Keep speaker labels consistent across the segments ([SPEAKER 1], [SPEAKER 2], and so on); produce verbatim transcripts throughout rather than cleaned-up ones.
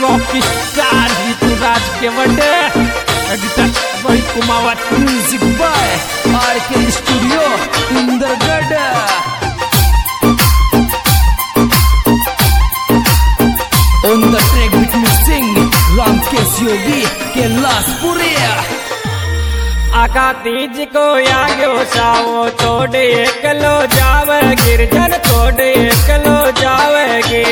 [SPEAKER 1] Rock star Rituraj के birthday editor वही Kumawat music by R K studio Indergarh. On the track with me sing Ramkesh Yogi के लाशपुरे।
[SPEAKER 2] आका तीज को आग्यो सावो तोड़े एकलो जावे गिरजन तोड़े एकलो जावेगी।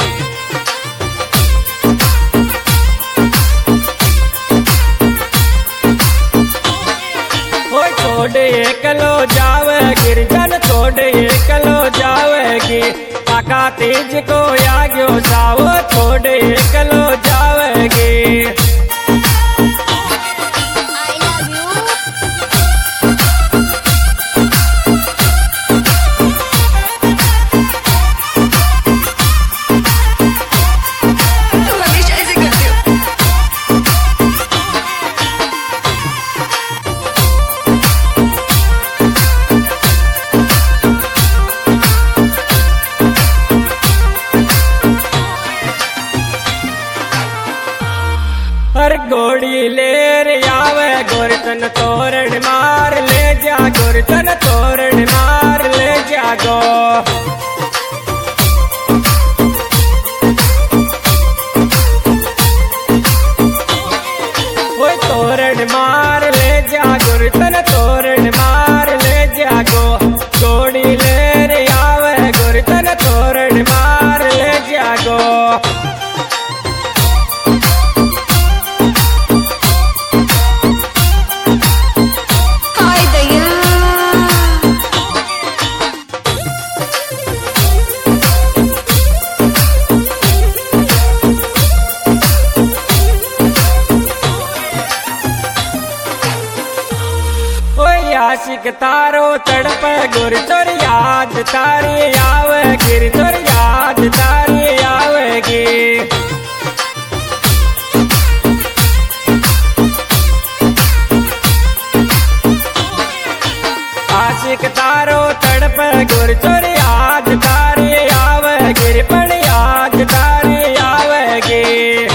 [SPEAKER 2] ओ तोड़े एकलो जावे गिरजन तोड़े एकलो जावेगी। आका तीज को आग्यो सावो तोड़े एकलो जावेगी। हर गोड़ी लेर आवे गोरतन तोरण मार ले जा गोरतन तोरण मार ले जागो। वो तोरण मार ले जा गोरतन तोरण मार ले जागो। गोड़ी लेर आवे गोरतन तोरण मार ले जागो। आशिक तारो तड़प गुर चोर याद तारी आवे गिर चोर याद तारी आवेगी। आशिक तारो तड़प गुर चोर याद तारी आवे गिर पण याद तारी आवेगी।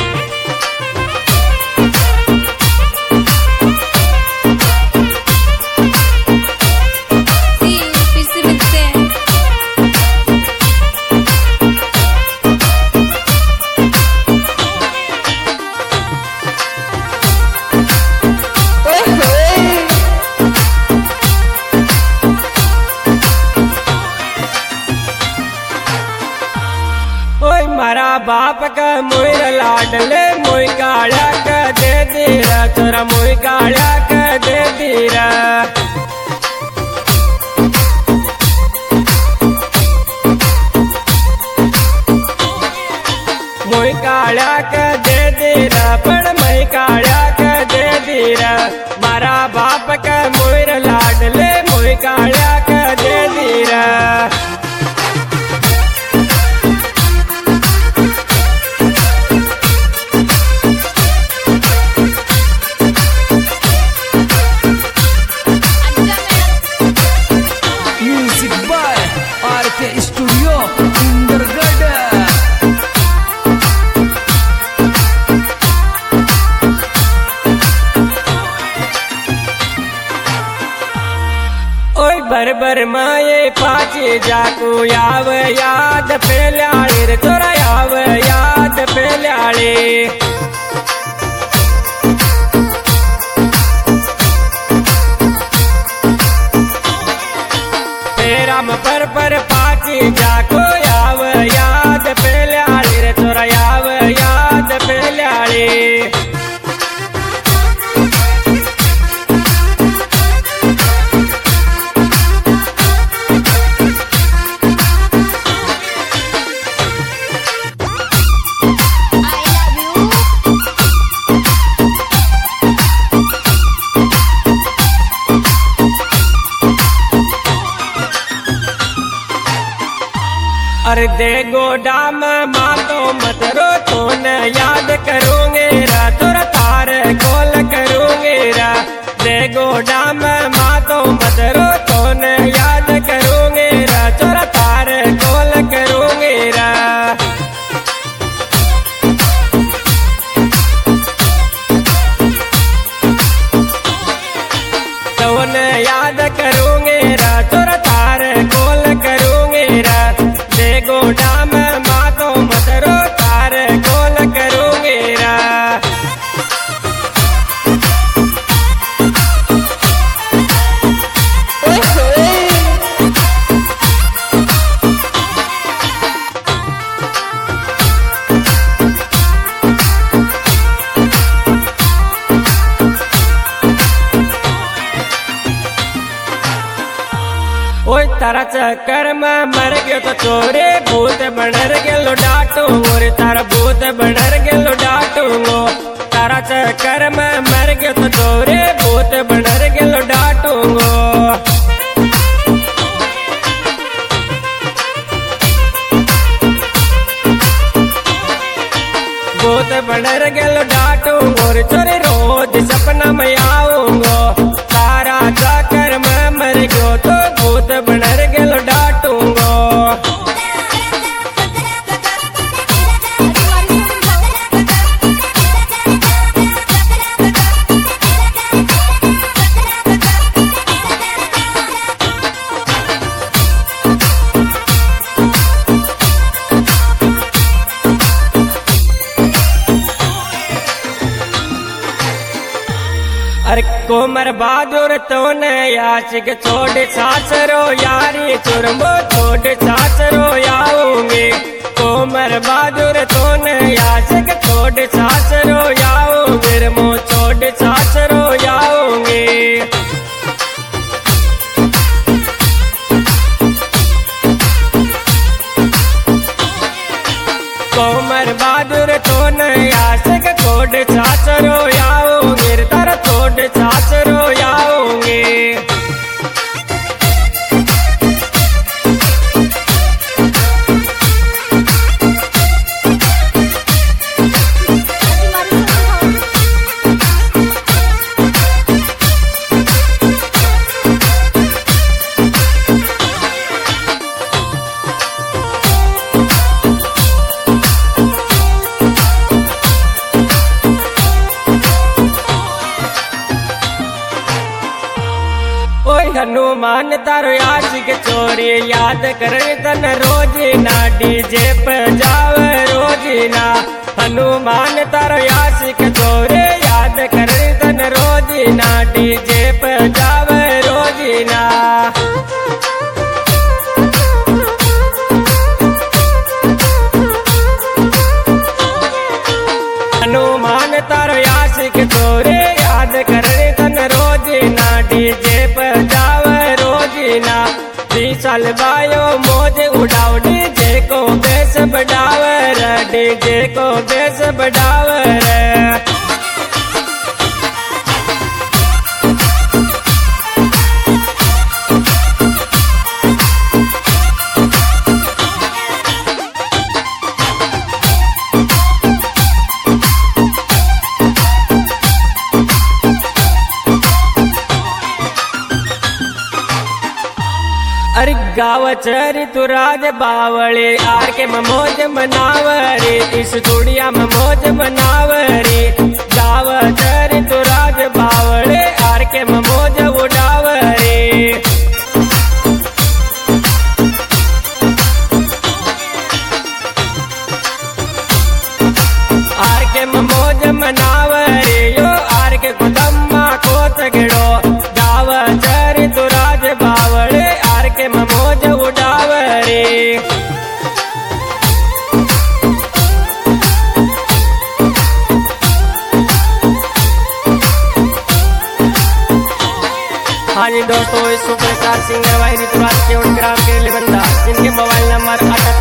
[SPEAKER 2] मारा बाप का मोर लाडले मोई गाड़ा का दे दीरा तोरा मोई गाड़ा का दे दीरा। मोई गाड़ा का दे दीरा पण मोई गाड़ा का दे दीरा। मारा बाप का मोर लाडले मोई गाड़ा का दे दीरा।
[SPEAKER 1] स्टूडियो इंदरगढ़।
[SPEAKER 2] ओय बर बर माये पाचे जाको याव याद पेल्याळे रे तोरा याव याद पेल्याळे। राम पर पर पाची जाको याव याद पेल्याळे रे तोरा याव याद पेल्याळे। अरे दे गोडाम मातो मत रो तो न याद करूंगे रा तोरा तार गोल करूंगे रा। दे गोडाम मातो मत रो तो न याद करूंगे रा तोरा तार गोल करूंगे रा। तारा चक्कर में मर गयो तो चोरे भूत बनर गेलो डाटूंगो रे तारा भूत बनर गेलो डाटूंगो तारा चक्कर में मर गयो तो चोरे भूत बनर गेलो डाटूंगो भूत बनर गेलो डाटूंगो रे चोरे रोज सपना में आऊंगो तारा चक्कर में मर गयो तो भूत बनर गेलो डाटूंगो अरे कोमर बहादुर तो ने आशिक छोड़ सासरो यारी चुरमो छोड़ सासरो आऊंगे कोमर बहादुर तो ने आशिक छोड़ सासरो आऊंगे मो छोड़ सासरो आऊंगे कोमर बहादुर तो ने आशिक छोड़ सासरो आऊंगे तारा छोड़ सासरो आऊंगे हनुमान तारो आशिक चोरी याद करे तन रोजी ना डीजे पे जावे रोजी ना हनुमान तारो आशिक चोरी याद करे तन रोजी ना डीजे पे जावे रोजी ना हनुमान तारो आशिक चोरी याद करे तन रोजी ना डीजे पे साल बायो मौज उड़ाओ डीजे को बेस बढ़ावर डीजे को बेस बढ़ावर अरे गाव चरी तू राज बावळे आर के मौज मनावरी इस दुनिया में मौज मनावरी गाव चरी तू राज बावळे आर के मौज उड़ावरी आर के मौज मनावरी यो आर के कुदम्मा को तगड़ो गाव चरी तू राज बावळे के मौज उड़ावरी हाँ जी दोस्तों इस सुपरस्टार सिंगर भाई ऋतुराज के ग्राम के लिए बंदा जिनके मोबाइल नंबर